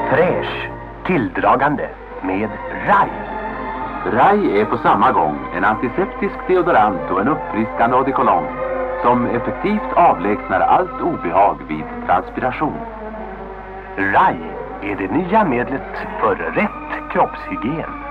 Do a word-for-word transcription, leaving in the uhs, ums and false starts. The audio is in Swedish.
Fräsch, tilldragande med Rai. Rai är på samma gång en antiseptisk deodorant och en uppfriskande eau de cologne som effektivt avlägsnar allt obehag vid transpiration. Rai är det nya medlet för rätt kroppshygien.